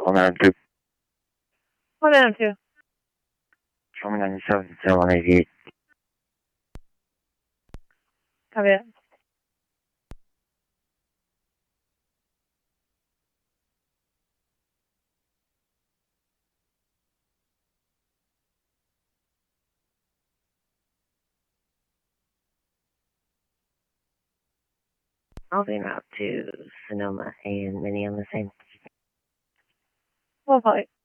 902. 102. Show me 97, 188. Copy that. I'll be out to Sonoma and Minnie on the same. Full flight.